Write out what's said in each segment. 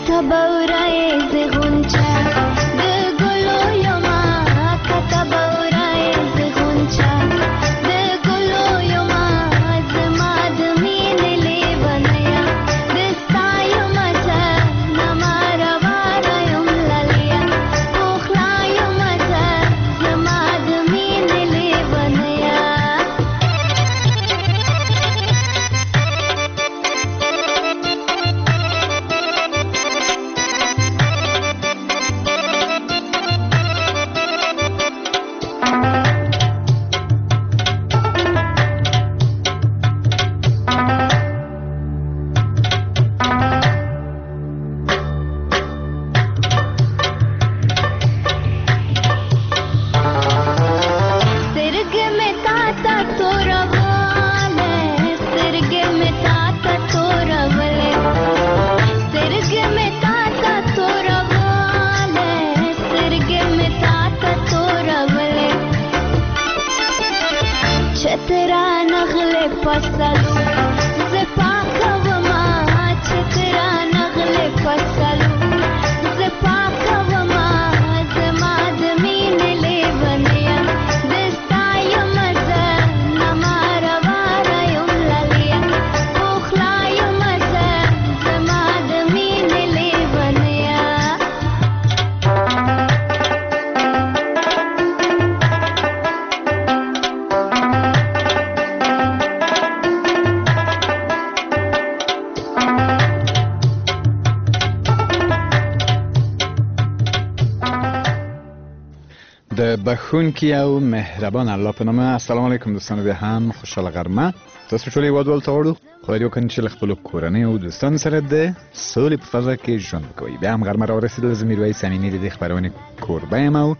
بخونکی او مهربان الله په نامه. السلام علیکم دوستانو، بیا هم خوشاله غرمه. تاسو ټول هیوادوال ته وړو خدای دې وکړي چې له خپلو کورنۍ او دوستانو سره د سولې په فضا کې ژوند وکوئ. بیا هم غرمه راورسېدله. زه میرویس امینی د دې خپرونې کوربه یم او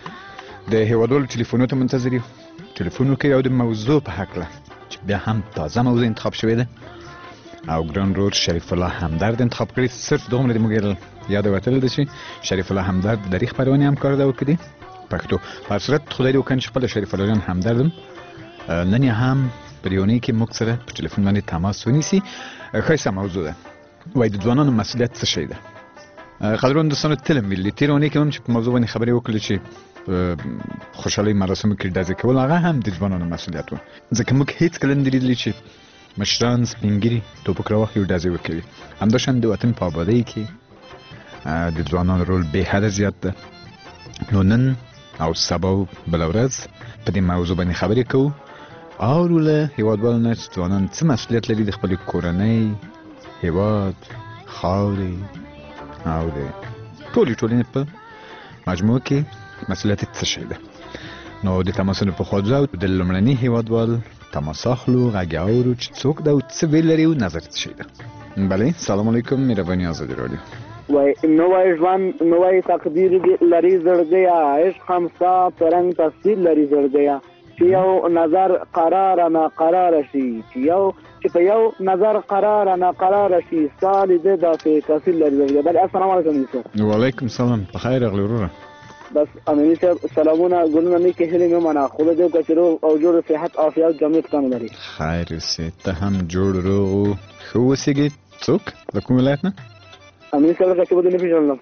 د هیوادوالو ټلیفونونو ته منتظر یو. ټلیفون وکړئ او د موضوع په هکله چې بیا هم تازه موضوع انتخاب شوې ده او ګران رور شریف الله همدرد انتخاب کړی. صرف دومره دې موږ یاد وتلی ده چې شریف الله همدرد د دې خپرونې همکار ده وکړي پښتو. په صورت خدای دې وکړي چې خپل شریف الله جان همدردم نن هم په دې اونۍ کې موږ سره په ټلیفون باندې تماس ونیسي. ښایسته موضوع ده، وایي د ځوانانو مسؤلیت څه شی ده. قدرمن دوستانو، تلم ویلي تېره اونۍ کې هم چې په موضوع باندې خبرې وکړلې چې خوشحالۍ مراسمو کې ډزې کول هغه هم د ځوانانو مسؤلیت و، ځکه موږ هېڅکله نه دي لیدلي چې مشران سپین ږیري ټوپک راواخلي او ډزې وکوي. همداشان د وطن په ابادۍ کې د ځوانانو رول بې حده زیات ده. نو نن او سبا بله ورځ په دې موضوع باندې خبرې کوو. اورو له هیوادوالو نه چې ځوانان څه مسؤلیت لري د خپلې کورنۍ، هیواد، خاورې او د ټولې ټولنې په مجموع کې مسؤلیت څه شی ده. نو د تماسونو په خوا ځو، د لومړني هیوادوال تماس اخلو، غږ اورو چې څوک ده او څه ویل لري او نظر څه شی ده. بله، سلام علیکم، مهرباني آزادي رادیو. وای نوای ژوند نوای تقدیر لري زړګیا، عشق خمسا پرنګ تصویر لري زړګیا، چې یو نظر قرار نه قرار شي، چې په یو نظر قرار نه قرار شي، سال دې داسې تصویر لري زړګیا. بله، السلام علیکم. وعلیکم سلام، په خیر اغلی وروره. بس امینی صاحب سلامونه، ګلونه نیکې هیلې مې منه. خدای دې وکړي چې روغ او جوړ صحت عافیت جامد کم لري. خیر اوسې، ته هم جوړ روغ او ښه اوسېږې. څوک د کوم ولایت نه؟ امین صاحب لکه چې به دې نه پېژنلم.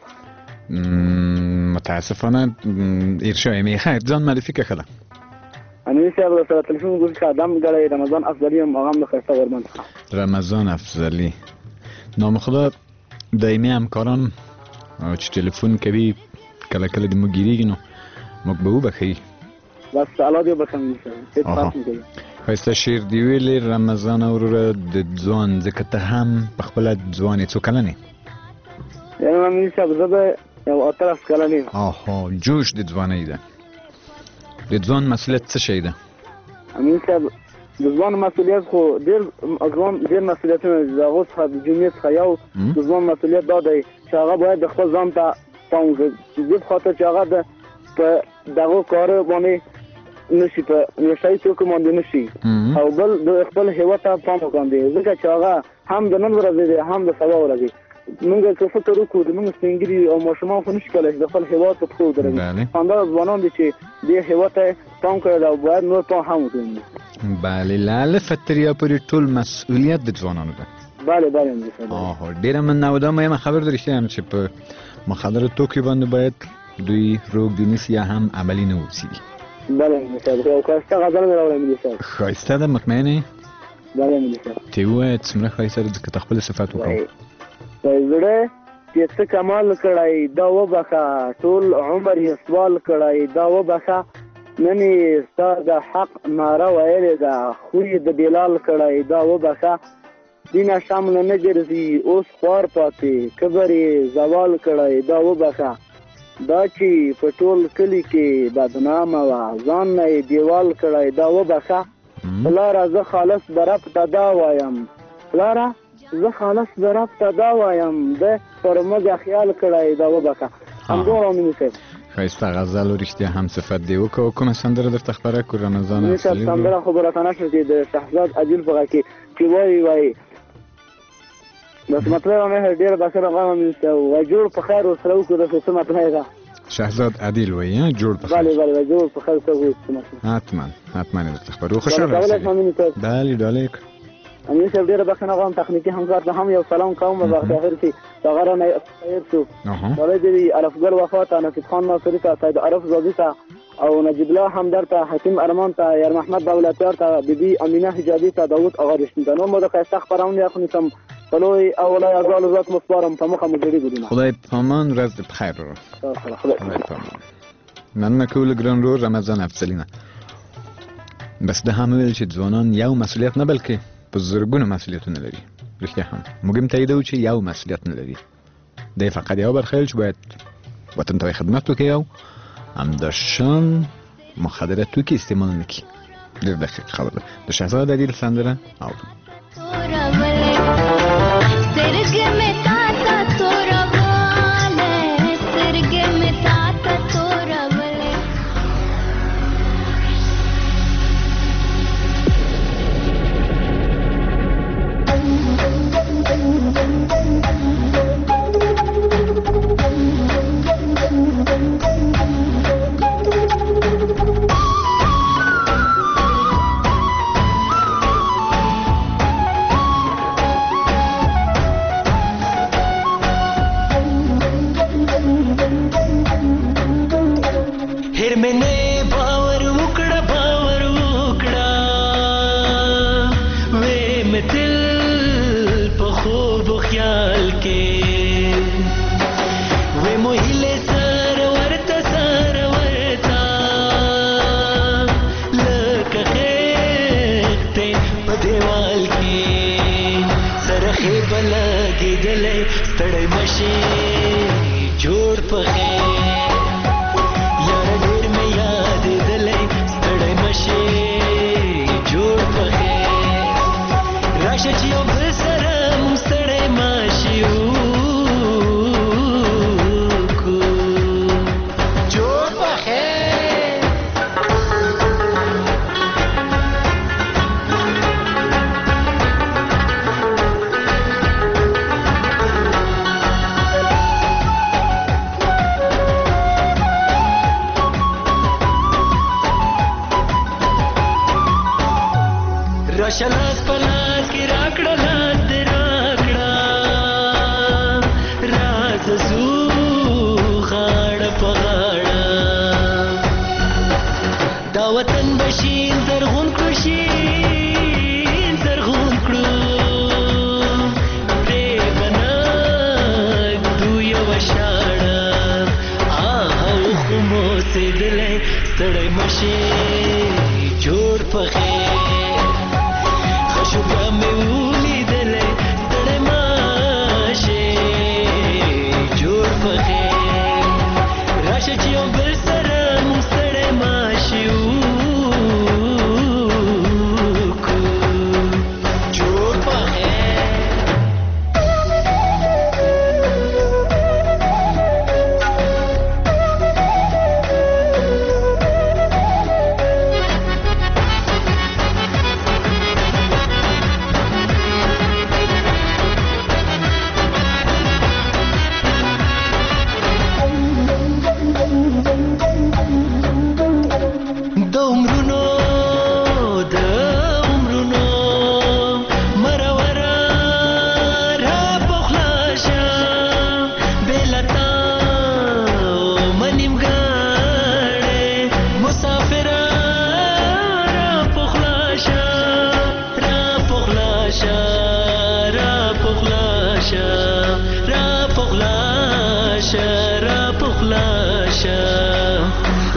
متاسفانه ایر شوی مې. خیر، ځان معرفي که ښه ده. امین صاحب سره تلیفون ګوزي چې ادم ګړی رمضان افضلي یم، هغه هم د ښایسته غوربند څخه. رمضان افضلي، نام خدا دایمي همکاران چې تلیفون کوي کله کله د موږ ګیرېږي، نو موږ به وبښئ. بس الله دې وبښم امین صاحب، هېڅ فرق نه کوي. ښایسته شعر دې ویلې رمضان وروره د ځوان، ځکه ته هم په خپله ځوان یې. څو کلن یې؟ یعنې امین صاحب زه به یو 18 کلن یم. آها، جوش د ځوانۍ ده. د ځوان مسؤلیت څه شی ده؟ امین صاحب د ځوان مسؤلیت خو ډېر مسؤلیتونه دي. د هغو څخه د جمعې څخه یو د ځوان مسؤلیت دا دی چې هغه باید د خپل ځان ته پام وکړي، دې په خاطر چې هغه په دغو کارو باندې نشي، په نشهیي توکو باندې نشي، او بل د خپل هیواد ته پام وکړي، ځکه چې هغه هم د نن ورځې دی هم د سبا ورځې. موږ که فکر وکړو د موږ سپین ږیري او ماشومان خو نشي کولی چې د خپل هیواد په پښو ودرېږي. همدا ځوانان دي چې دې هیواد ته پام کړی او باید نور پام هم وکړي. بله لاله فتریا پورې ټول مسؤلیت د ځوانانو ده. بله مهندس صاحب. آها ډیره مننه. دا مهمه خبر داشته هم چې په مخدر توکي باندې باید دوی روغ دینیس یا هم عملی نه وسیږي. بله مهندس صاحب. او کاسته غزل مې راوړی مهندس صاحب. ښایسته ده مطمئنه؟ بله مهندس صاحب. ته وایې څومره ښایسته ده ځکه ته خپل صفات وکړه. زړه چې څه کمال کړی دا وبخه ټول عمر یې سوال کړی دا وبخه نن یې ستا د حق ناره ویلې ده خو یې د بلال کړی دا وبخه دینه شامله نه ګرځي اوس خوار پاتې کبر یې زوال کړی دا وبخه دا چې په ټول کلي کې بدنامه وه ځان نه یې دیوال کړی دا وبخه پلاره زه خالص د رب ته دا وایم پلاره زه خالص د رب ته دا وایم ده پر موږ خیال کړی دا وبخه همدومره مینې صاحب. ښایسته غزل و رښتیا هم صفت دی وکړه. کومه سندره درته خپره کړو رمضان افضلي؟ سندره خو به راته نشته چې د شهزاد عدیل په غږ کې چې وایي بس مطلب مې ډېر بخیر غواړم مینې صاحب و جوړ په خیر ورسره وکړو داسې څه مطلب ده. شهزاد عدیل وایي جوړ په خیر. بله جوړ په خیر څه حتما یې درته خپرو. خوشحاله اوسئ. بله ډالۍ امیر صاحب ډېره بخښنه غواړم تخنیکي همکار ته هم یو سلام کوم په اخر کې هغه رانه تیر شو ډالۍ دې الفګل وفا ته نصیب خان ناصري ته سید عارف زاضي ته او نجیب الله همدرد ته حکیم ارمان ته یار محمد دولتیار ته بیبي امینه حجابي ته داود آغا رشتین ته نور مو د ښایسته خپرونې اخ نیسم په لوی او لوی اعضالو ذات مو سپارم په مخه مو جوړېږو دینه. خدای پامان ورځ دې بخیر. خدای پامان. مننه کوله ګران رو رمضان افضلي نه بس ده هم ویل چې ځوانان یو مسؤلیت نه بلکې په زرګونو مسؤلیتونه لري. رښتیا هم موږ هم تاییدوو چې یو مسؤلیت نه لري دی فقط یو برخیل چې باید وطن ته خدمت وکړي او همداشان مخدره توکي استعمال نه کړي. ډېر دقیق خبره ده. د شهزاد عدیل سندره او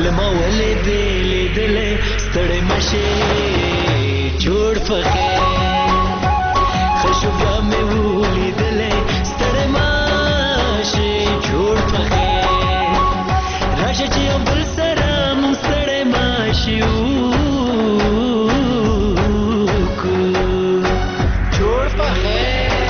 لما ولې بیلې دلې ستړې مشې جوړ پخې خشو بیا مې ولیدلې ستړې مشې جوړ پخې راشه چې یو بل سره مونږ ستړې مشې جوړ پخې.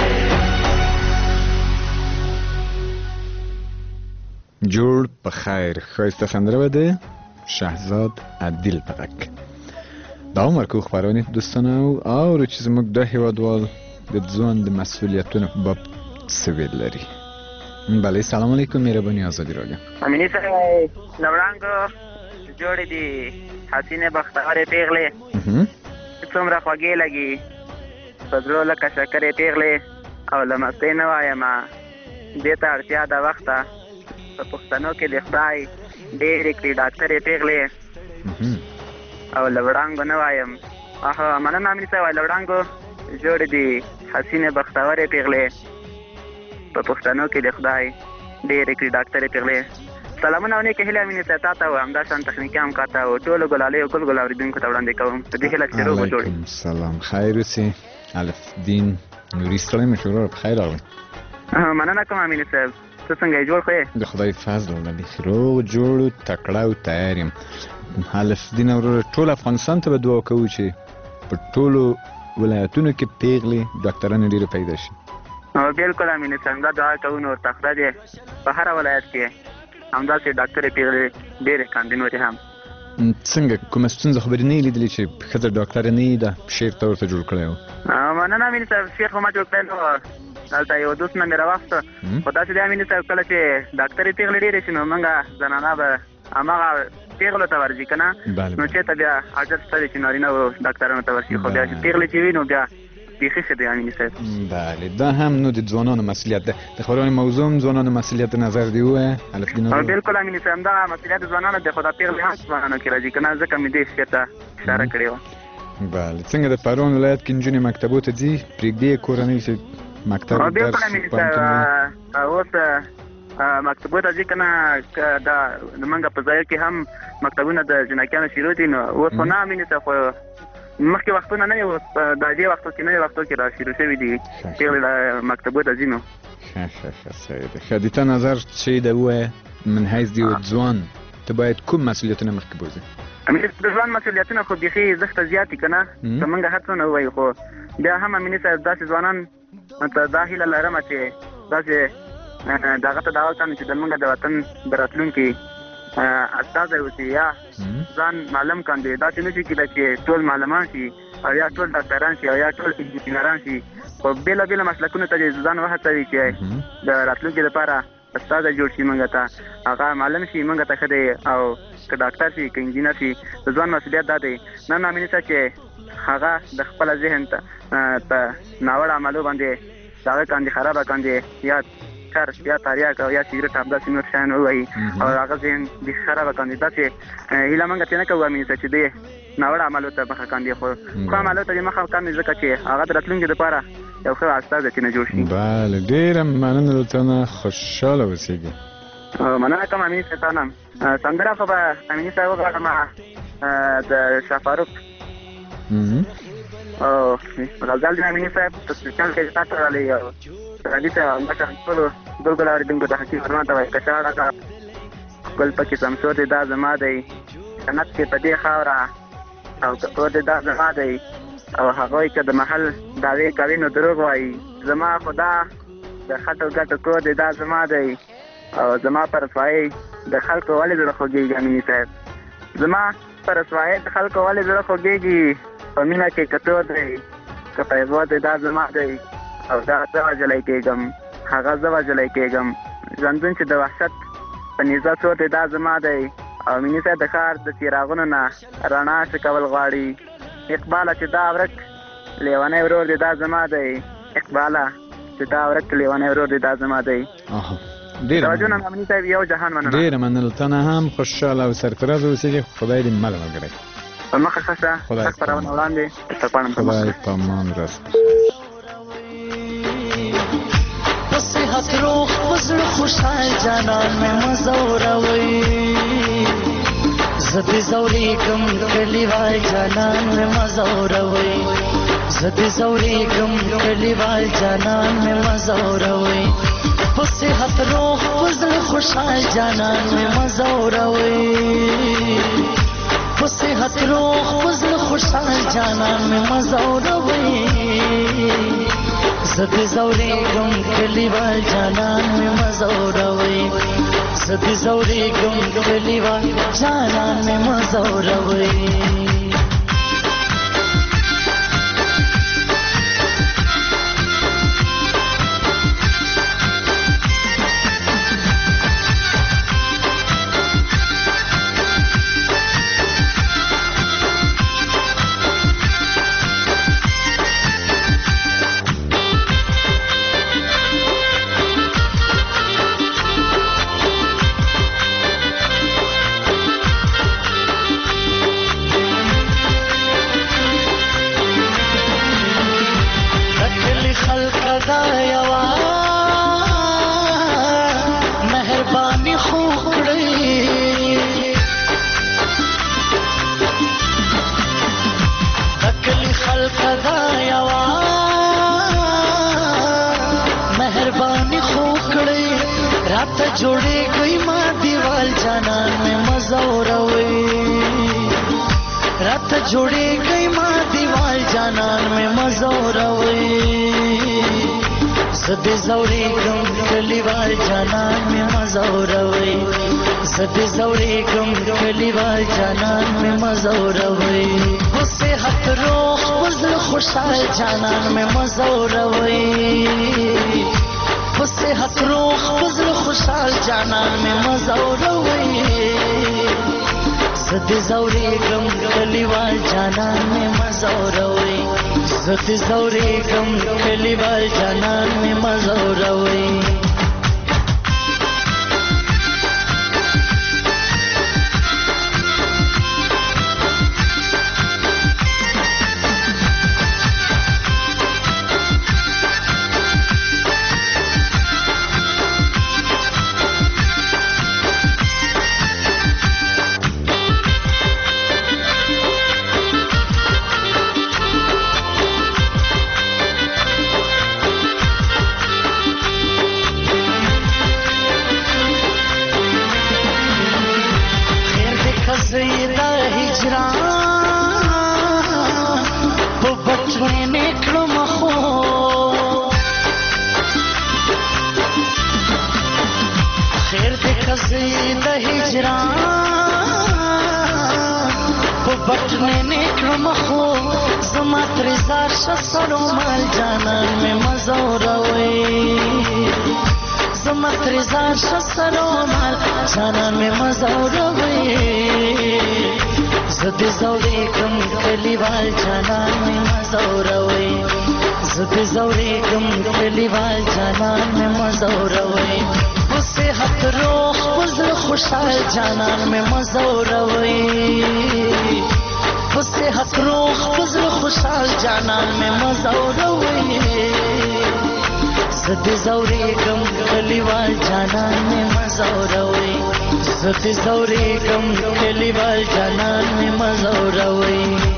جوړ په خیر ښایسته سندره به د شهزاد عدیل په غږ. دا عمر کو خبرونه دوستانه او چې زموږ د هیوادوال د ځوان د مسؤلیتونو په باب څه ویل لري. بله سلام علیکم مهرباني آزادي رادیو. امینی سره لوړانګو جوړې دي حسینه بختوره پیغلې څومره خوږې لګي په زړه لکه شکرې پیغلې او له مستۍ نه وایم دې ته اړتیا د وخته په پښتنو کې د خدای ډېرې کړي ډاکټرې پیغلې او له وړانګو نه وایم مننه امیني صاحب له وړانګو جوړې دي حسینې بختورې پیغلې په پښتنو کې د خدای ډېرې کړي ډاکټرې پیغلې. سلامونه او نیکې هیلې امیني صاحب تا ته او همداشان تخنیکي همکار ته او ټولو ګلالۍ او ګل ګل اورېدونکو ته وړاندې کوم په دې هیله چې روغ وجوړې. علیکم سلام خیر اوسې الف دین نوري ستړی مې شروع په خیر راغلی. مننه کوم امیني صاحب ته څنګه یې جوړ خو یې؟ د خدای فضل لري روغ جوړ تکړه او تیار یم. الف دین وروره ټول افغانستان ته به دعا کوو چې په ټولو ولایتونو کې پیغلې ډاکټرانې ډېرې پیدا شي. بالکل امیني صاحب دا دعا کوو نو ورته خدای دې په هره ولایت کې همداسې ډاکټرې پیغلې ډېرې کاندي نورې هم. څنګه کومه ستونزه خبرې نه یې لیدلې چې ښځه ډاکټره نه یې ده شعر ته ورته جوړ کړی و؟ مننه امیني صاحب شعر خو ما جوړ کړی نه و دلته یو دوست نه مې راواخېسته خو داسې دی امیني صاحب کله چې ډاکټرې پیغلې ډېرې شي نو موږ زنانه به هماغه پیغلو ته ورځي که نه نو چېرته بیا عجب شته دی چې نارینه و ډاکټرانو ته ورشي خو بیا چې پیغلې چې وي نو بیا بیخي ښه دی امیني صاحب. بله دا هم نو د ځوانانو مسؤلیت ده. د خبرونې موضوع هم ځوانانو مسؤلیت نظر دی ووایه الف دین. بالکل امیني صاحب دا مسؤلیت د ځوانانو دی خو دا پیغلې هم ځوانانو کې راځي که نه ځکه مې دې شعر ته اشاره کړې وه. بله څنګه د پروان ولایت کې نجونې مکتبو ته ځي پرېږدي یې کورنۍ چې مکتب بالکل امیني صاحب اوس مکتبو ته ځي که نه دا زمونږ په ځایو کې هم مکتبونه د جنکیانو شروع دي نو اوس خو نه امیني صاحب خو مخکې وختونه نه اوس د دې وختو کې نوې وختو کې را شروع شوي دي پیغلې مکتبو ته ځي نو. ښه صحیح ده. ښه د تا نظر چې ده ووایه من حیث د یو ځوان ته باید کوم مسؤلیتونه مخکې بوځي؟ امیني د ځوان مسؤلیتونه خو بیخي زښته زیات دي که نه که موږ هر څونه ووایو خو بیا هم امیني صاحب داسې ځوانان ته دا هیله لرمه چې داسې دغه ته دعوه کړم چې زموږ د وطن د راتلونکي استازی اوسي یا ځان معلم کاندي داسې نه شي کېدای چې ټول معلمان شي او یا ټول ډاکټران شي او یا ټول انجینران شي خو بېلابېلو مسلکونو ته ځان وهڅوي چې د راتلونکي لپاره استازی جوړ شي موږ ته هغه معلم شي موږ ته ښه دی او که ډاکټر شي که انجینر شي د ځوان مسؤلیت دا دی نن امیني صاحب چې هغه د خپل ذهن ته ناوړه عملو باندې د هغه کاندي خرابه کاندي یا چرس یا تریاک او یا سیګرټ همداسې نور شیان ووایي او هغه ذهن بیخي خرابه کاندي داسې هیله موږ ترې نه کوو امیني صاحب چې دی ناوړه عملو ته مخه کاندي خو ښه عملو ته دې مخه کاندي ځکه چې هغه د راتلونکي لپاره یو ښه استازی چې نه جوړ شي. بله ډېره مننه له تا نه خوشحاله اوسېږي. مننه کوم امیني صاحب تا نه سندره خو به امیني صاحب وغواړم د شاه فاروق او غزل د امیني صاحب په سپیشل کې تا ته راغلی او راځي ته همداسې خپلو ګل ګل اورېدونکو ته حکیم ارمان ته وایي که شاړه کا ګل پکې سمسور دی دا زما دی جنت کې په دې خاوره او که کور دی دا زما دی او هغوی که د محل دعوې کوي نو دروغ وایي زما خدا د خټو ګټو کور دی دا زما دی او زما په رسوایۍ د خلکو ولې زړه خوږېږي امیني صاحب زما په رسوایۍ د خلکو ولې زړه خوږېږي په مینه کې که تور دی که پیغور دی دا زما دی او دا زه وژلی کېږم هغه زه وژلی کېږم ژوندون چې د وحشت په نیزه سور دی دا زما دی او امیني صاحب د ښار د څراغونو نه رڼا شکول غواړي اقباله چې دا ورک لیونی ورور دی دا زما دی اقباله چې دا ورک لیونی ورور دی دا زما دی. توجه نه امیني صاحب یو جهان مننه. ډېره مننه له تا نه هم خوشحاله او سرفراز اوسېږي خدای دې مل ملګری. په مخه ښه شه ښه خپرونه وړاندې درته غواړم په مخه. خدای په امان راست. صحت روح وزر خوشحال جانان میں مزوروی زدی زوریکم کلیوال جانان میں مزوروي زدی زوریکم کلیوال جانان میں مزوروي صحت روح فضل خوشحال جانان میں مزوروي صحت روح فضل خوشحال جانان میں مزوروي زدی زوریکم کلیوال جانان میں مزوروي زدی زوریکم کلیوال جانان میں مزوروي जोड़े गई माँ दीवाल जानान में मज़ौरवे रात जोड़े गई माँ दीवाल जानान में मज़ौरवे ज़दे ज़ौरे गम कलीवाल जानान में मज़ौरवे ज़दे ज़ौरे गम कलीवाल जानान में मज़ौरवे उससे हथ रोह फज़ल खुशाल जानान में मज़ौरवे उससे हथ रोह फज़ल खुशाल जानान में मज़ौरवे ज़दे ज़ौरे गम कलीवाल जानान में मज़ौरवे ज़दे ज़ौरे गम कलीवाल जानान में मज़ौरवे बटने निकलो मखो ज़मात रिज़ा शसरो माल जानान में मज़ौरवे ज़मात रिज़ा शसरो माल जानान में मज़ौरवे ज़दे ज़ौरे गम कलीवाल जानान में मज़ौरवे ज़दे ज़ौरे गम कलीवाल जानान में मज़ौरवे उससे हथ रोह फज़ल खुशाल जानान में मज़ौरवे उससे हथ रोह फज़ल खुशाल जानान में मज़ौरवे ज़दे ज़ौरे गम कलीवाल जानान में मज़ौरवे ज़दे ज़ौरे गम कलीवाल जानान में मज़ौरवे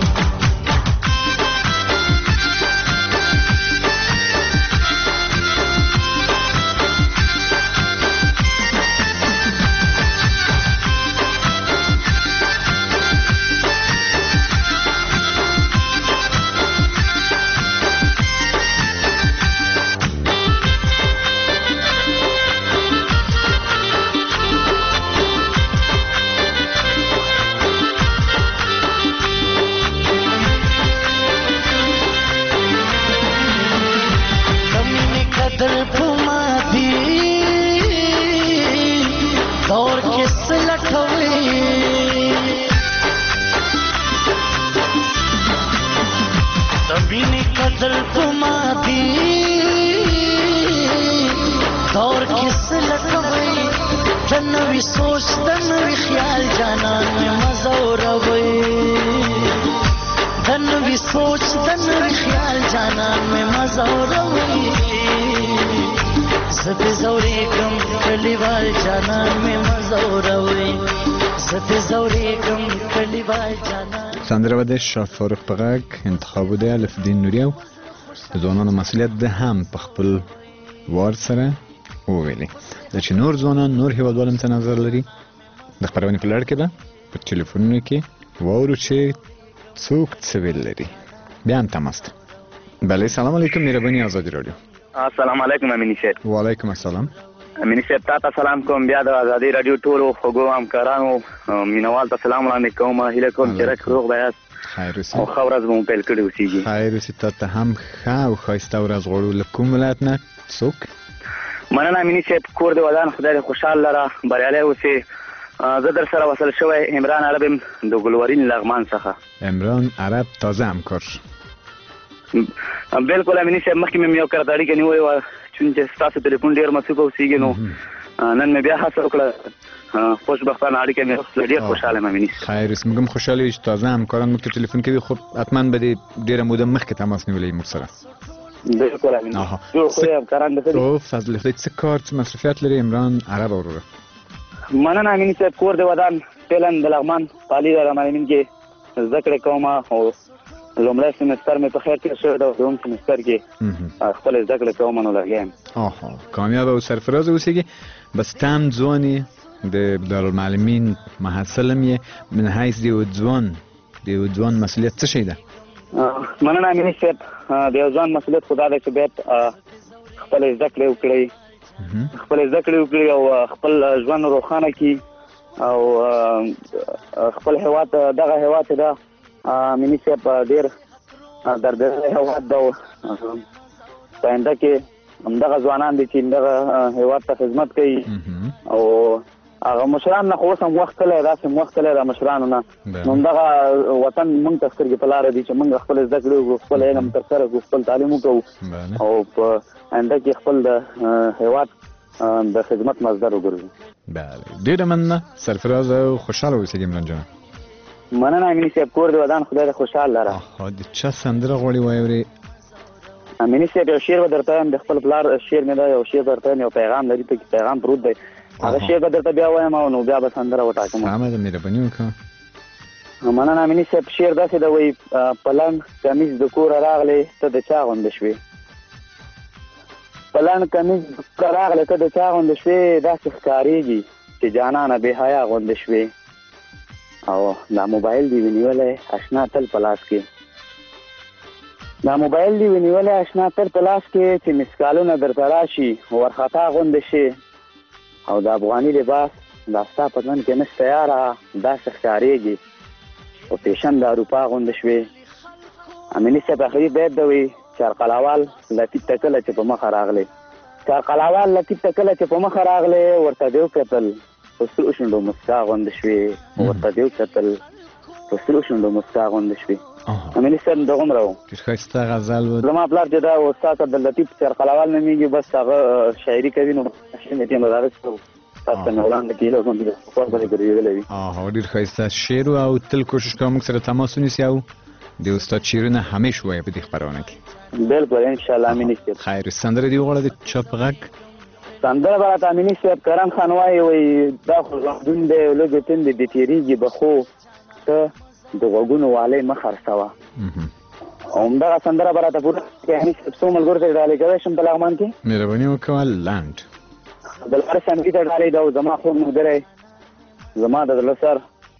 तन्वी सोच तन्वी ख्याल जानान में मज़ौरवे तन्वी सोच तन्वी ख्याल जानान में मज़ौरवे ज़दे ज़ौरे गम कलीवाल जानान में मज़ौरवे زپې زورېږم کلیوال جانان. سندره به د شاه فاروق په غږ انتخاب و د الف دین نوري او د ځوانانو مسؤلیت ده هم په خپل وار سره وویلي دا چې نور ځوانان نور هیوادوال هم څه نظر لري د خپرونې په لړ کې به په ټلیفونونو کې واورو چې څوک څه ویل لري. بیا هم تماس ته. بله سلام علیکم مهرباني آزادي رادیو. السلام علیکم امینی صاحب. وعلیکم السلام. امینی صاحب تاسو سلام کوم. بیا د آزادي رادیو ټولو خوږو همکارانو مینوال ته سلام وړاندې کوم. هیله کوم چې روغ به یاست خیر اوسئ او ښه ورځ به مو پیل کړې اوسېږي. خیر اوسئ. تا ته هم ښه او ښایسته ورځ غواړو. له کوم ولایت نه څوک؟ مننه امینی صاحب. کور د ودان خدای دې خوشحال لره بریالی اوسې. زه در سره وصل شوی عمران عرب یم د ګلورین لغمان څخه. عمران عرب تازه همکار. بالکل امینی صاحب مخکې مې یو کرته اړیکه نیولې وه چونکې ستاسو ټلیفون ډېر مصروفه اوسېږي نو نن مې بیا هڅه وکړه خوشبختانه اړیکه مې وکړه. ډېر خوشحاله یم امیني صاحب. خیر اوس موږ هم خوشحاله یو چې تازه همکاران موږ ته ټلیفون کوي خو حتما به دې ډېره موده مخکې تماس نیولی موږ سره. بالکل امیني ټول خو یې همکاران د او فضل خدای څه کار څه مصروفیت لري عمران عرب وروره؟ مننه امیني صاحب. کور د ودان فعلا د لغمان پالي رحمانمین کې زده کړې کوم او لومړی سمستر مې په خیر تېر شوی ده او دوم سمستر کې خپل زده کړې کوم نو لګیا یم. کامیاب او سرفراز اوسېږي. بس ته هم ځوان یې د دارالمعلمین محصل هم یې من حیث د یو ځوان مسؤلیت څه شی ده؟ مننه امیني صاحب. د یو ځوان مسؤلیت خو دا دی چې باید خپل زده کړې وکړئ او خپل ژوند روښانه کړي او خپل هېواد دغه هېواد چې ده امیني صاحب ډېر دردناک هېواد ده او په آینده کې همدغه ځوانان دي چې دغه هېواد ته خدمت کوي او هغه مشران نه خو اوس هم وخت تللی داسې وخت تللی د مشرانو نه نو همدغه وطن موږ ته سترګې په لاره دي چې موږ خپل زده کړې وکړو خپل علم ترسره کړو خپل تعلیم وکړو او په آینده کې خپل د هېواد د خدمت مصدر وګرځو. بله ډېره مننه سرفراز او خوشحاله اوسېږي عمران جان. مننه امیني صاحب. کور د ودان خدای دې خوشحال لره. د چا سندره غواړې واورې؟ امیني صاحب یو شعر به درته وایم د خپل پلار شعر مې ده یو شعر درته وایم یو پیغام لري پکې پیغام پروت دی هغه شعر به درته بیا وایم او نو بیا به سندره وټاکم. سمه ده مهرباني وکړه. مننه امیني صاحب. شعر داسې ده وایي په لنډ کمیز د کوره راغلی ته د چا غونده شوې په لنډ کمیز د کوره راغلی ته د چا غونده شوې داسې ښکارېږي چې جانانه بې حیا غونده شوې او دا موبایل دی ونیولی اشنا تل په لاس کې چې مسکالونه درته راشي ورخطا غونده شي او د افغاني لباس دا ستا په تن کې نشته یاره داسې ښکارېږي او پیشن د اروپا غونده شوې. امیني صاحب اخري بیت ده وایي چارقلاوال لطیف ته کله چې په مخه راغلی ورته دې وکتل په سرو شونډو مسکا غونده شوې امیني صاحب دغومره و. ډېر ښایسته غزل و. زما پلار چې دا استاد عبداللطیف چارقلاوال نومېږي بس هغه شاعري کوي نو تاسو مې وړاندې کېدل کوم چې خپل باندې ګرځېدلی وي. ډېر ښایسته شعر او تل کوشش کوم موږ سره تماس ونیسي او د استاد شعرونه همیشه وایي په دې خپرونه کې. بالکل انشاءالله امیني صاحب. خیر سندره دې وغواړه د چا په غږ؟ سندره به راته امیني صاحب کرم خان وایي دا خو ژوندون دی لږې تندې دې تېرېږي به خو ته د غوږونو والی مه خرڅوه او همدغه سندره به راته پوره امیني صاحب څو ملګرو ته ډالۍ کولی شم په لغمان کې؟ مهرباني وکړه لنډ. عبدالقادر شمګي ته ډالۍ ده او زما خوږ ملګری زما د زړه سر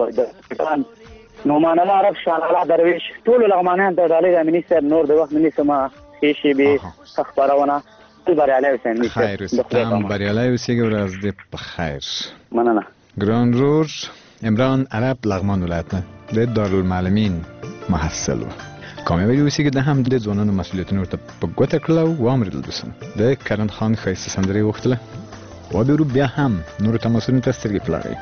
نعمان الله عرب شاه الله درویش ټولو لغمانیانو ته ډالۍ ده امیني صاحب. نور د وخت نه نیسمه ښې شېبې ښه خپرونه تل بریالی اوسئ امیني صاحب. خیر اوسې ته هم بریالی اوسېږي ورځ دې په خیر. مننه. ګران رور عمران عرب لغمان ولایت نه د دارالمعلمین محصل و. کامیابی اوسېږي ده هم د ځوانانو مسؤلیتونه ورته په ګوته کړله او وامرېدل دوستان. د کرن خان ښایسته سندره یې وغوښتله وبرو بیا هم نورو تماسونو ته سترګې په لاره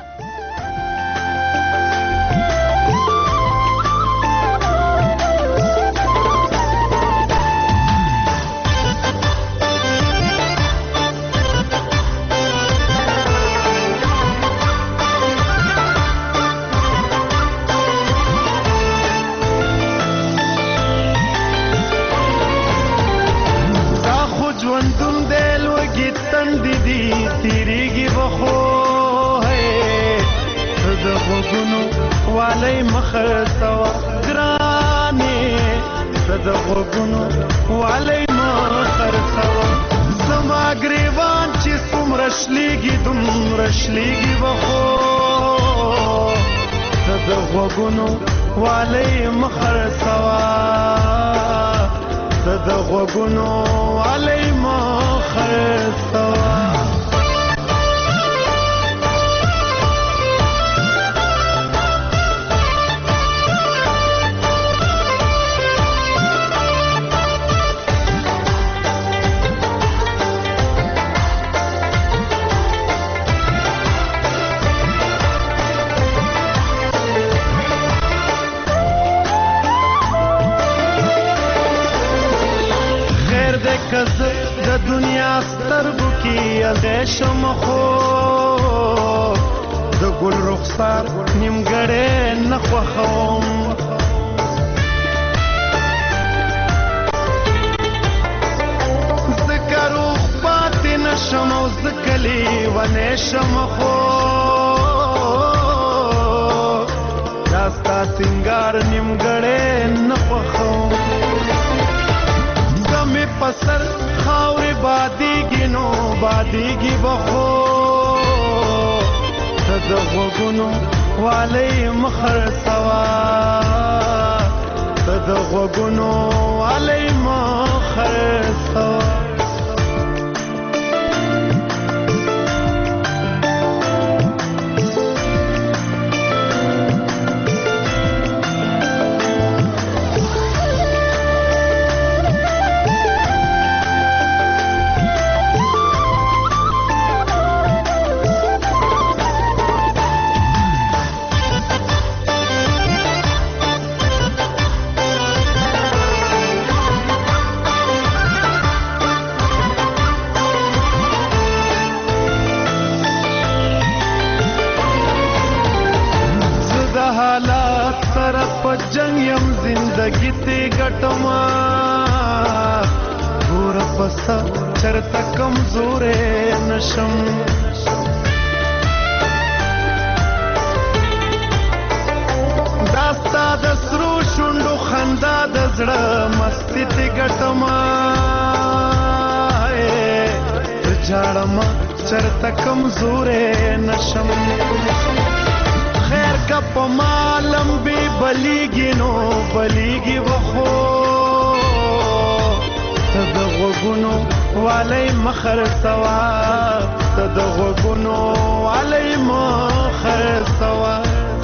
والی مخرسوا گرانی د غوږونو والی مخرسوا زما گریوان چې څومره شلیږي دومره شلیږي به خو د غوږونو والی مخرسوا د غوږونو والی مخرسوا د دنیا سترګو کې اغیشم خو د ګل رخسار نیمګړی نه خوښوم ځکه روغ پاتې نشم او ځکه لیونی شم خو دا ستا سینګار نیمګړی نه خوښوم می پسر خاورې بادیږي نو بادیږي به خو ته د غوږونو والی مخرسوا ته د غوږونو والی مخرسوا جنگ یم زندگی تی گٹما گور پسا چرتا کمزور نشم داستا د سرو شونډو خندا د زړه مستی تی گٹما جاړما چرتا کمزور نشم خیر کا پمالم بی بلیگی نو بلیگی بخو تد غوگونو والی مخرسوا تد غوگونو والی مخرسوا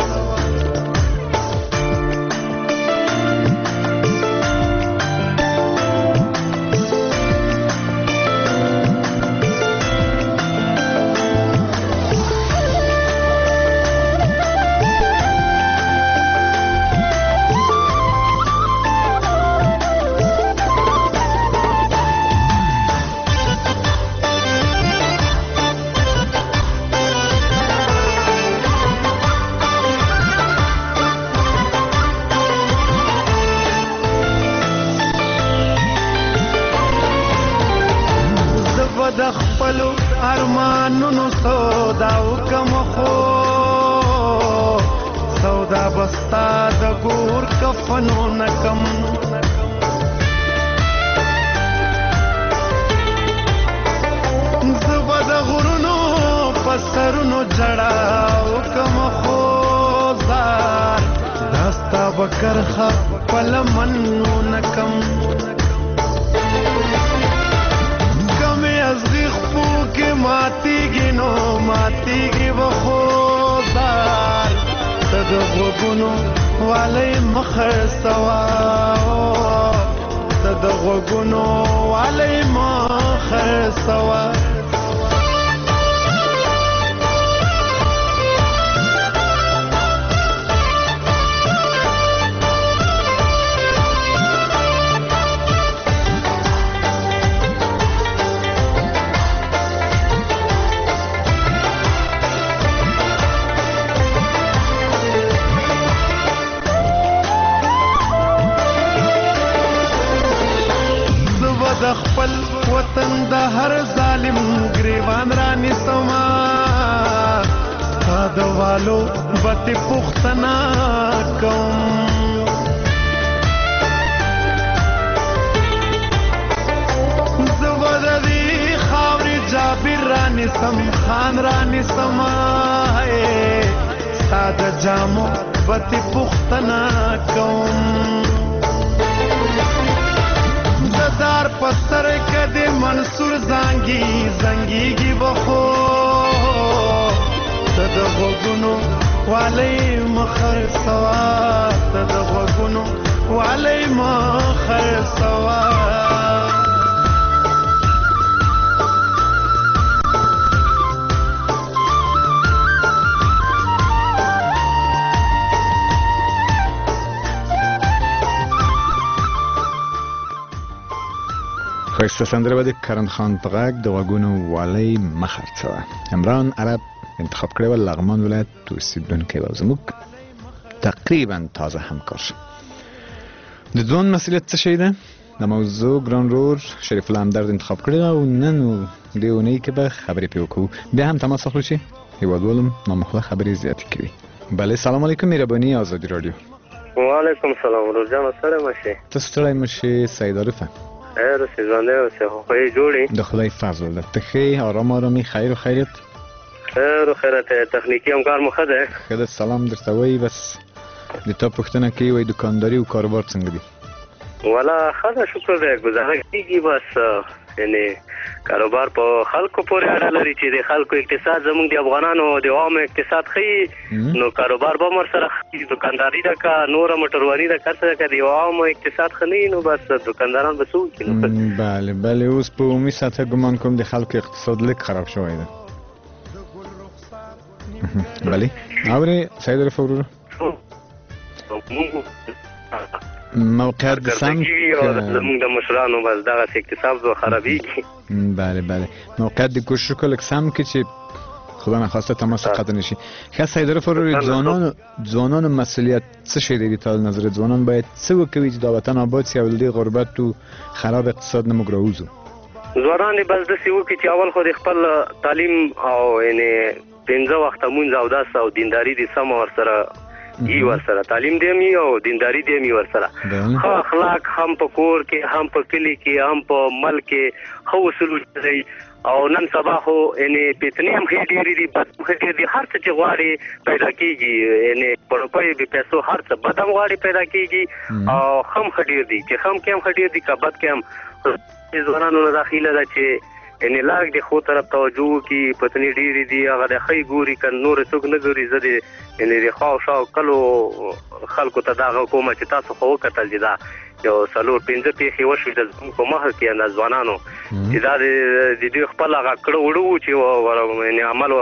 د خپلو ارمانونو سودا وکم خو سودا بستا د ګور کفنو نکم زبا د غرونو پسرونو جړا وکم خو زار داستا بکرخه پلمنو نکم ازغی خپو که ماتیگی نو ماتیگی بخوزار تد غوگونو والی مخرسوا تد غوگونو والی مخرسوا د خپل وطن د هر سوالو بتی پختنا کوم زبردی خاوری جابر رانی سم خان رانی سمائے ساده جامو بتی پختنا کوم دار پسر کدی منصور زنگیگی بخو تدغگونو والی مخر سوا تدغگونو والی مخر سوا خواهسته سندره به کرن خان پغک د غوږونو والی مخرڅوه. عمران عرب انتخاب کړی و لغمان ولایت تو اوسېدونکی و زموږ تقریبا تازه همکار. د ځوان مسئولیت څه شی ده؟ د موضوع ګران رور شریف الله همدرد انتخاب کړی او نن دې اونۍ کې به خبرې پرې وکړو. بیا هم تماس واخلو چې هېوادوالم نامخله خبرې زیاتې کوي. بله سلام علیکم مهرباني آزادي راډیو. وعلیکم سلام ورور جان سره مشه. ته ستړی مشې سید عارفه. خیر اوسې ژوندی اوسې خوښۍ جوړې د خدای فضل ده. ته ښې ارام ارامي خیر و خیریت؟ خیر و خیریت تخنیکي همکار مو ښه دی. ښه ده سلام درته وایي. بس د تا پوښتنه کوي وایي دوکانداري او کاروبار څنګه دي؟ والا ښه ده شکر دی ګزاره کېږي. بس یعنې کاروبار په خلکو پورې اړه لري چې د خلکو اقتصاد زموږ د افغانانو د عامو اقتصاد ښیي نو کاروبار به هم ورسره ښیي. دوکانداري ده که نوره موټرواني ده که څه ده که د عامو اقتصاد ښه نه وي نو بس دوکانداران به څه وکړي نو. بله بله اوس په عمومي سطحه ګمان کوم د خلکو اقتصاد لږ خراب شوی ده. بله اورې سید عارف وروره موقعیت د سم زمونږ د مشرانو بس دغسې اقتصاد به خرابېږي. بله بله موقعیت د کوشش وکړه لږ سم کړي چې خدا نخواسته تماس قطع نشي. ښه سید عارف وروره ځوانانو مسئولیت څه شی دی تا نظر ځوانان باید څه وکوي چې دا وطن آباد سي او له دې غربت و خراب اقتصاد نه موږ راوځو؟ ځوانان یې بس داسې وکړي چې اول خو د خپل تعلیم او یعنې 5 وخته مونځ او داس او دینداري دې سمه ورسره ای ورسره تعلیم دی می او دینداری دی می ورسره ښه اخلاق هم په کور کې هم په کلی کې هم په ملک کې ښه اصول دی او نن سبا خو یعنې فتنې هم ښې ډېرې دي بد هم ښې ډېر دي. هر څه چې غواړې پیدا کېږي یعنې په روپیو بې پیسو هر څه بد هم غواړې پیدا کېږي او ښه هم ښه ډېر دي چې ښه هم کې هم ښه ډېر دي که بد کې هم. ځوانانو نه دا هیله ده چې یعنې لاګ د ښو طرف توجه وکړي. فتنې ډېرې دي هغه د ښه ګوري که نور څوک نه ګوري. زه د یعنې د خواوشا کلو خلکو ته دا کومه چې تاسو خو وکتل چې دا یو 4-5 پیښې وشوې د زموږ په مخه کې د ځوانانو چې دا د دوی خپل هغه کړه وړه و چې یعنې عمل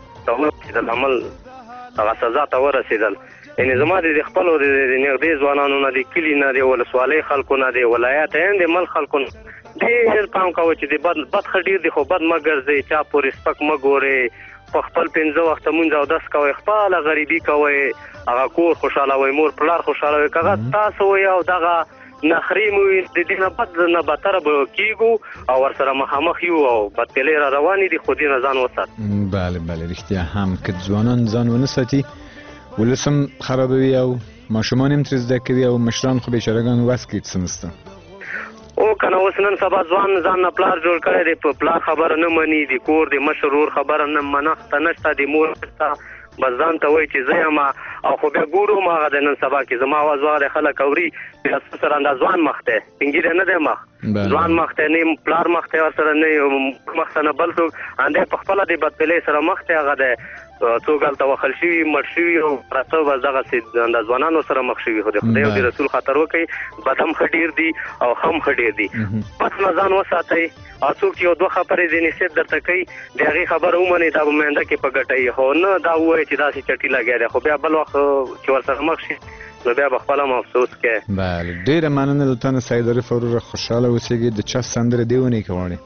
چې د عمل هغه سزا ته ورسېدل. یعنې زما د خپلو د نږدې ځوانانو نه د کلي نه د ولسوالۍ خلکو نه د ولایت د ملک خلکو نه ډېر پام کوه چې د بد ښه ډېر دی خو بد مه ګرځئ. چا پورې سپک مه ګورئ. په خپل 5 وخته مونځ او دس کوئ. خپله غریبي کوئ. هغه کور خوشحالوئ مور پلار خوشحالوئ. که هغه تاسو وئ او دغه نخرې مو وي د دې نه بد نه بدتره به کېږو او ورسره مخامخ یو او بدپیلۍ را روانې دي خو دې نه ځان وسات. بله بله رښتیا هم که ځوانان ځان ونه ساتي ولس هم خرابوي او ماشومان هم ترې زده کوي او مشران خو بېچارهګان وس کې څه نشته. او کنه اوس نن سبا ځان نه پلار جوړ کړی دی په پلار خبره نه مني. د کور د مشر ورور خبره نه منښته نشته. د مور نشته بس ځان ته وایي چې زه یم او خو بیا ګورو هغه د نن سبا کې زما اواز واغلی خلک اوري بیا سره اندا ځوان مخ دی سپین نه دی مخ ځوان مخ دی نه پلار مخ دی ورسره نه مخ نه بل څوک انده په خپله د بدپیلۍ سره مخ دی هغه دی څوک هلته وخل شوي مړ شوي او پراته بس دغسې د ځوانانو سره مخ شوي خو د خدای او د رسول خاطر وکړئ بد هم ښه ډېر دي او هم ښه ډېر دي بس نه ځان وساتئ او څوک چې یو دوه خبرې د نصیحت درته کوي د هغې خبره ومنئ دا به مینده کې په ګټه یي خو نه دا ووایئ چې داسې چټي لګیا دی خو بیا بل وخت چې ورسره مخ شي نو بیا به خپله هم افسوس کوې. بله ډېره مننه له تا نه سید عارف وروره خوشحاله اوسېږي. د چا سندره دې ونې که غواړې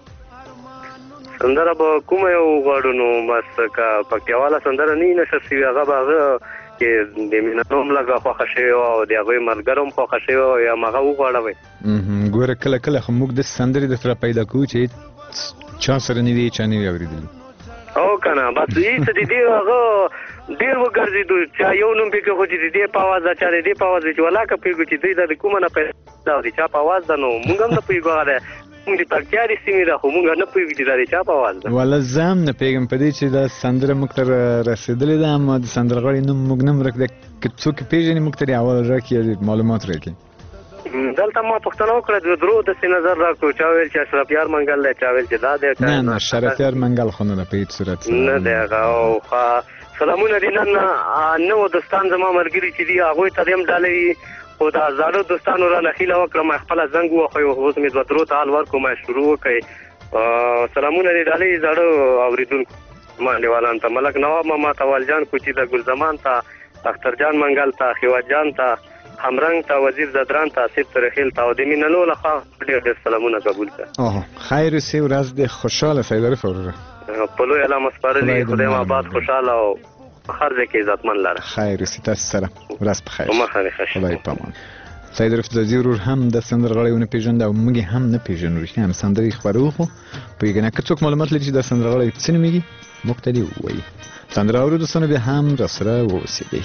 سندره به کومه یو غواړو نو بس که پکتیاواله سندره نه وي نشر شوي هغه به هغه چې د مینه نوم لږه خوښه شوې وه او د هغوی ملګرو هم خوښه شوې وه یا هم هغه وغواړوئ. ګوره کله کله خو موږ داسې سندرې درته پیدا کوو چې چا سره نه وي چا نه وي اورېدلي او که نه بس هېڅ د دې هغه ډیر وګرځېدو چې یو نوم پکې خو چې دې په اواز اچارې دې په اواز چې ولاکه پوهېږو چې دوی د کومه نه پیدا د چا په اواز ده نو موږ هم نه پوهېږو هغه دی موږ د پکتیا د سیمې ده خو موږ نه پوهېږو چې دا د چا په اواز ده والله زه هم نه پوهېږم په دې چې دا سندره موږ ته رسېدلې ده اما د سندرغاړي نوم موږ نه ورک دی که څوک یې پېژني موږ ته د اول راکړي معلومات راکړي دلته ما پوښتنه وکړه د درو داسې نظر راکړو چا ویل چې اشرف یار منګل دی چا ویل چې دا دی نه شرف یار منګل خو نه ده په هېڅ صورت نه دی هغه او سلامونه دي نن نوو دوستان زما ملګري چې دي هغوی ته هم ډالۍ خو دا زاړه دوستانو رانه هیله وکړه ما خپله زنګ ووښیو اوس مې دوه درو ته حال ورکړو ما شروع وکړئ سلامونه دي ډالۍ زاړه اورېدونکو ما انډیوالانو ته ملک نواب ماما ته والجان کوچي ته ګلزمان ته اخترجان منګل ته خیوات جان ته همرنګ ته وزیر زدران ته آصف ترخیل ته او د میننو لخوا ډېر ډېر سلامونه قبول کړه خیر اوسې ورځ دې خوشحاله سیدعرف وراره په لوی الله مسپارلي خدای مو آباد خوشحاله او هر ځای کې عزتمن لره خیر اوسې تاسو سره ورځ په خیر خدای په امان سیدعرف زدي ورور هم د سندرغاړی ونه پېژند او موږ هم نه پېژنو رښتیا هم سندرې خپرو خو پوهېږو نه که څوک معلومات لري چې دا سندرغاړی څه نومېږي موږ ته دې ووایي سندره اورو دوستانو بیا هم راسره واوسېږئ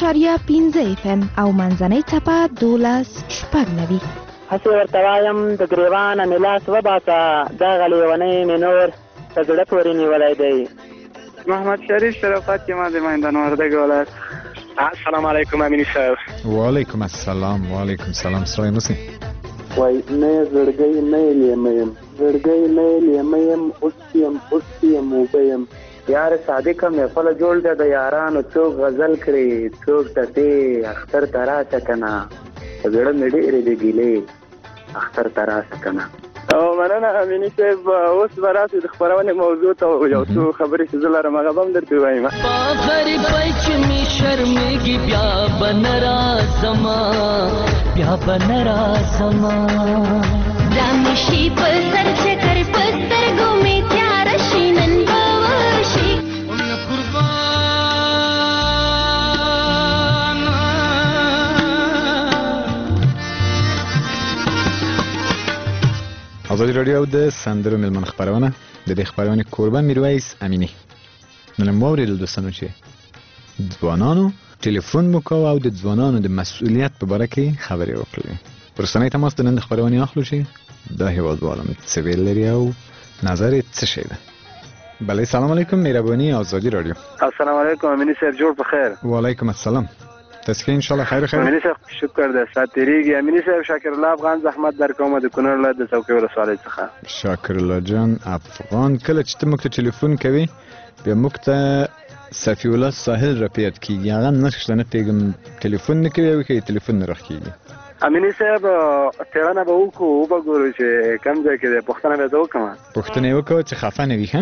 FM او منځنۍ څپه 12.9. هسې ورته وایم د ګریوانه مې لاس وباسه، دغه لیونی مې نور په زړه پورې نیولی دی. محمد شریف شرافت یم از میدان وردگ ولایت. السلام علیکم امینی صاحب. وعلیکم السلام. وعلیکم السلام. سلام مسلم. وای نه زړګی نه لیمیم، زړګی نه لیمیم، اوس یم وبیم. یار صادق محفل جوړ دی د یارانو، څوک غزل کړي څوک ټپې، اختر ته راشه کنه زړه مې ډېرې دي ګیلې، اختر ته راشه کنه. او مننه امینی صاحب. اوس به راسو د خپرونې موضوع ته یو څو خبرې چې زه لرم هغه به هم درته ووایم. په غریبۍ چې مې شرمېږي بیا به نه راځمه، بیا به نه راځمه. دا مې شي په سر چکر په سترګو مې تیاره شي، نن به وشي ازادي رادیو د سندرو ملمن خبرونه د دې خبرونه کوربه میرویس امینی. نن موریدل دوستانو چې ځوانانو ټلیفون وکاو او د ځوانانو د مسؤلیت په اړه کې خبرې وکړي. پرسنۍ تماس د نن خبرونه اخلو شي د هیوادوالو څه ویل لري او نظر څه شي ده. بله سلام علیکم مهربانی آزادی رادیو. السلام علیکم امینی صاحب، جوړ په خیر. وعلیکم السلام. تاسو ان شاء الله خیر. امینی صاحب شکر ده ساتریږي. امینی صاحب شاکر الله افغان زحمت در کوم د کونړ له د څوکۍ ولسوالۍ څخه. شاکر الله جان افغان. کله چې ته موږ ته ټلیفون کوي بیا موږ ته صفی الله ساحل رپیت کیږي، هغه نشته نه پیغام ټلیفون نه کوي او کې ټلیفون نه راخیږي. امینی صاحب تیرانه به وکړو او به ګورو چې کوم ځای کې ده. پوښتنه به زه وکړم. پوښتنه وکړو چې خفه نه وي. ها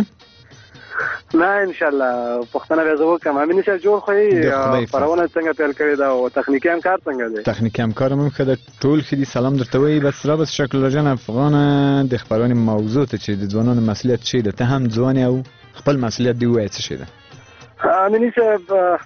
نه ان شاء الله پوښتنه به زه وکړم. امینی صاحب جوړ خو یې خبرونه څنګه پیل کړی دا او تخنیکی همکار څنګه دی؟ تخنیکی همکار هم ښه ده، ټول ښه دي. سلام درته وایي. بس شکر الله جان افغان د خبرونې موضوع ته چې د ځوانانو مسؤلیت شي ده، ته هم ځوان او خپل مسؤلیت دی وایي څه شي ده. امینی صاحب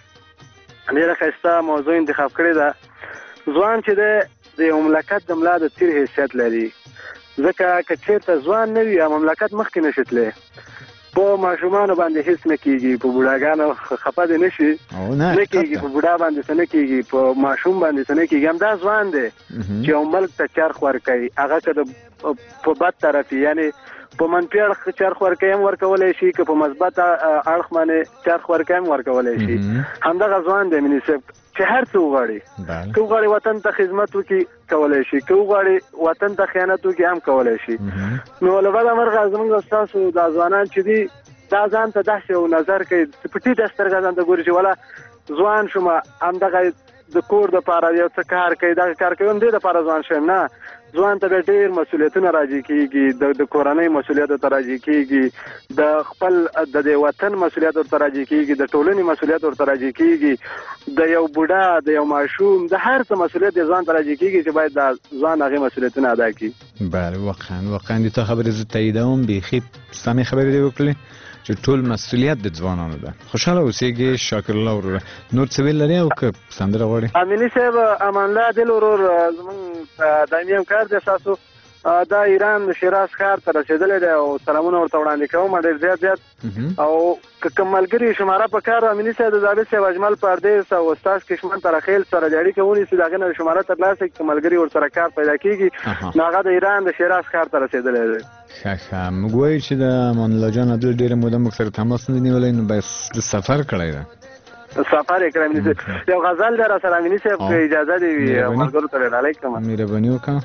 ډېره ښایسته موضوع انتخاب کړې ده. ځوان چې دی د یو مملکت د ملا د تیر حیثیت لري، ځکه که چېرته ځوان نه وي مملکت مخکې نشي تللی. په ماشومانو باندې هیڅ نه کېږي، په بوډاګانو خفه دې نه شي نه کېږي، په بوډا باندې څه نه کېږي، په ماشوم باندې څه نه کېږي. همدا ځوان دی چې یو ملک ته چرخ ورکوي، هغه که په بد طرف یعنې په منفي اړخ چرخ ورکوي هم ورکولی شي، که په مثبت اړخ باندې چرخ ورکوي هم ورکولی شي. همدغه ځوان دی امیني صاحب چې هر څه وغواړي. که وغواړي وطن ته خدمت وکړي کولی شي، که وغواړي وطن ته خیانت وکړي هم کولی شي. نو له بده مرغه زموږ ستاسو دا ځوانان چې دي دا ځان ته داسې یو نظر کوي چې په ټیټه سترګه ځان ته ګوري چې والا ځوان شومه همدغه د کور دپاره یو څه کار کوي، دغه کار کوي هم دې دپاره ځوان شویم. نه، ځوان ته بیا ډېر مسؤلیتونه راجع کېږي، د کورنۍ مسؤلیت ورته راجع کېږي، د خپل د دې وطن مسؤلیت ورته راجع کېږي، د ټولنې مسؤلیت ورته راجع کېږي، د یو بوډا د یو ماشوم د هر څه مسؤلیت د ځوان ته راجع کېږي چې باید دا ځوان هغې مسؤلیتونه ادا کړي. بله واقعا د تا خبرې زه تاییدوم. بیخي سمې خبرې دې وکړې چې ټول مسؤلیت د ځوانانو ده. خوشحاله اوسېږي. شاکر الله وروره. نور څه ویل لري او که سندره غواړې؟ امیني صاحب امان الله دل ورور زموږ دایمي همکار دی ستاسو دا ایران د شیراز ښار ته رسېدلی دی او سلامونه ورته وړاندې کوم ډېر زیات او که کوم ملګري شماره په کار امیني صاحب د ضابط صاحب اجمل پردیس او استاد کشمن ترخیل سره د اړیکې ونیسي، د هغې نه شماره ترلاسه کړي. که ملګري ورسره کار پیدا کېږي نو هغه د ایران د شیراز ښار ته رسېدلی دی. ښه موږ وایو چې د امان الله جان عبدل ډېره موده موږ سره تماس نه دی نیولی، نو بس د سفر کړی ده. سفر یې کړی امیني صاحب. یو غزل دی را سره امیني صاحب که اجازه دې وي ملګرو ته ډالۍ کړم. مهرباني وکړه.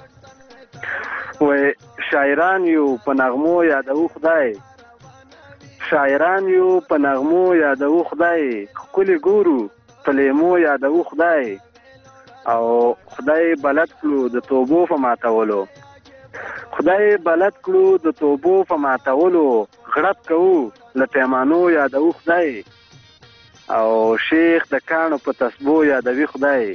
وای شاعران یو په نغمو یادو خدای، شاعران یو په نغمو یادو خدای، ښکلي ګورو په لیمو یادو خدای، او خدای بلد کړو د توبو په ماتولو، خدای بلد کړو د توبو په ماتولو، غړپ کوو له پیمانو یادو خدای، او شیخ د کاڼو په تسبو یادوي خدای،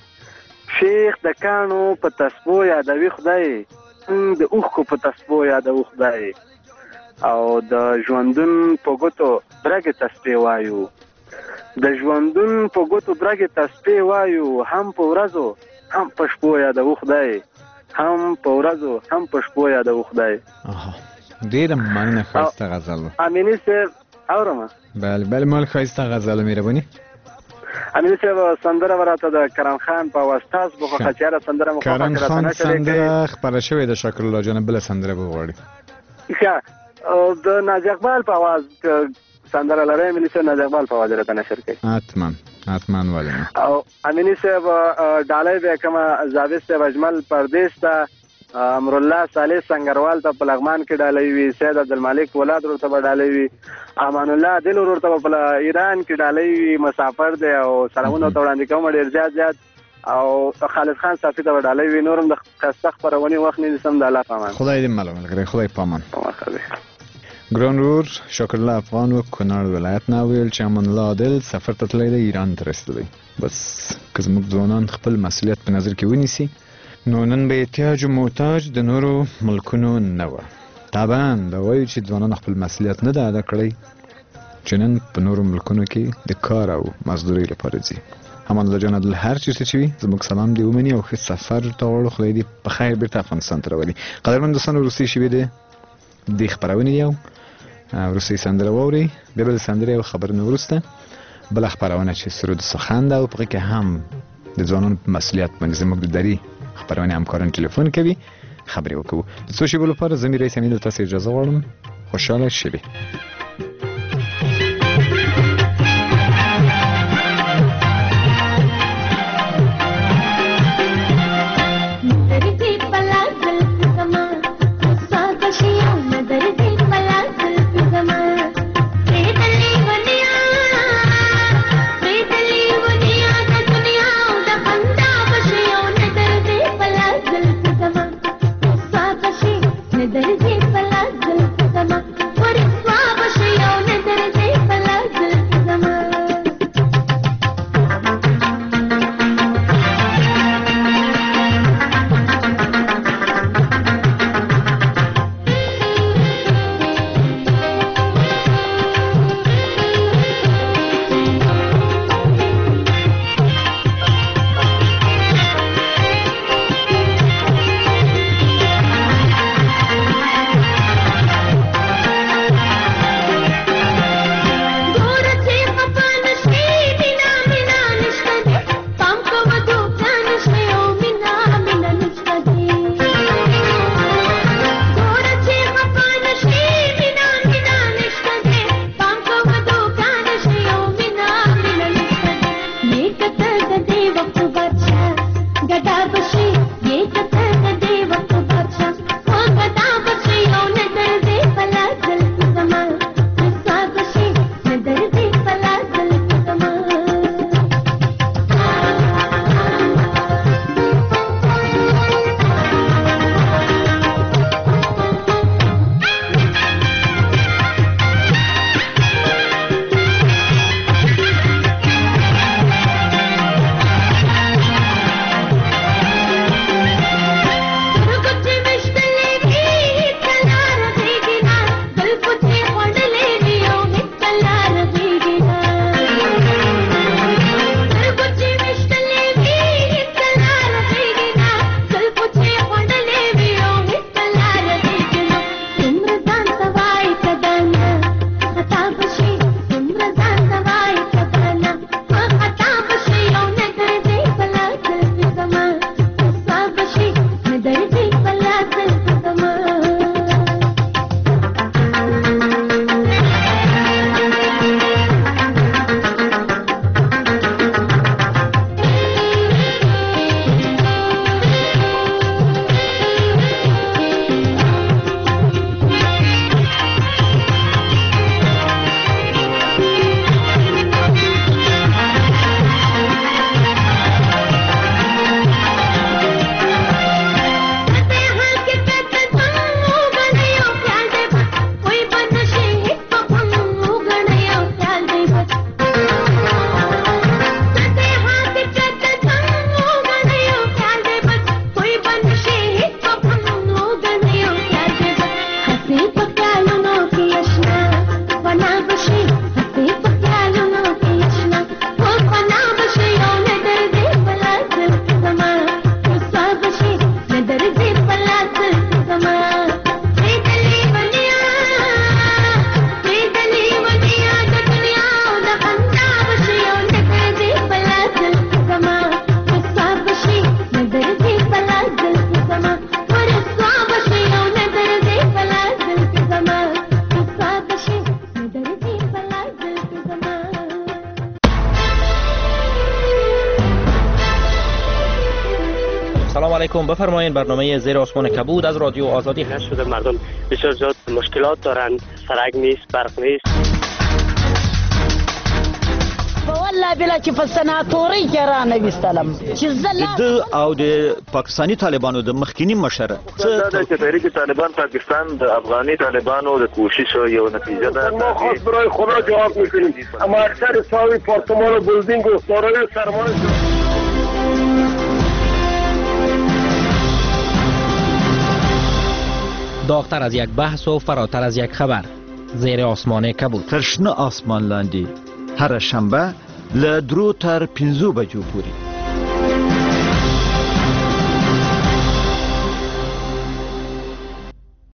شیخ د کاڼو په تسبو یادوي خدای، د اوښکو په تسبو یادو خدای، او د ژوندون په ګوتو برګې تسبې وایو، د ژوندون په ګوتو برګې تسبې وایو، هم په ورځو هم په شپو یادو خدای، هم په ورځو هم په شپو یادو خدای. ډېره مننه. ښایسته غزل و. امیني صاحب اورم؟ بله مال ښایسته غزل و. مهرباني. امین صاحب سندره وراته د کرن خان په واسطه بو خچاره سندره مخه کرن خان سندره خبره شوې د شاکر الله جان بل سندره بغواړي ښه د ناز اقبال په आवाज سندره لري امین صاحب ناز اقبال په आवाज راته نشر کوي حتما ولې او امین صاحب ډالۍ به کما زاوید صاحب اجمل پردیس ته امر الله صالح سنگروال ته په لغمان کې ډالۍ وی سید عبدالمالک ولاد ورته ډالۍ وی امان الله دل ورته په ایران کې ډالۍ وی مسافر دی او سلامونه ته وړاندې کوم ډیر زیات او خالد خان صافی ته ډالۍ وی نورم د خسته خبرونه وخت نه سم د الله پامان خدای دې معلومه کړي خدای پامان ګرانور شکر الله افغان و کنړ ولایت نه ویل چې امان الله عادل سفر ته تللی دی ایران ته رسیدلی بس که زموږ ځوانان خپل مسؤلیت په نظر کې ونیسي نو نن به احتیاج و محتاج د نورو ملکونو نه وه طبعا دا وایو چې ځوانان خپل مسؤلیت نه ده ادا کړی چې نن په نورو ملکونو کې د کار او مزدورۍ لپاره ځي امان الله جان عادل هر چیرته چې وي زموږ سلام دی ومني او ښه سفر ته وړو خدای دې په خیر بیرته افغانستان ته راولي قدرمن دوستان وروستۍ شېبې د خپرونې یو وروستۍ سندره واورئ بیا به د سندرې او خبرونو وروسته بله خپرونه چې سرود سخن ده او په هغې کې هم د ځوانانو په مسؤلیت باندې زموږ د دري خپرونې همکاران ټلیفون کوي خبرې وکړو د څو شېبو لپاره زه میر رئیس امین له تاسې اجازه غواړم خوشحاله شبې علیکم. بفرمایید برنامه زیر آسمان کبود از رادیو آزادی هست. شده مردم بسیار زیاد مشکلات دارن، سرک نیست، برق نیست. والله بلا چې په سناتورۍ کې رانه وستلم چې د او د پاکستاني طالبانو د مخکینی مشره دا چې تحریک طالبان پاکستان د افغاني طالبانو د کوشش یو نتیجه ده. ما خاص برای خدا جواب میکنیم. اما اکثر ساوی پارتمان و بلدینگ و سارای سرمایه داغتر از یک بحث و فراتر از یک خبر. زیر آسمان کبود. تر شنه آسمان لاندې هر شنبه له 3 تر 5 بجو پورې.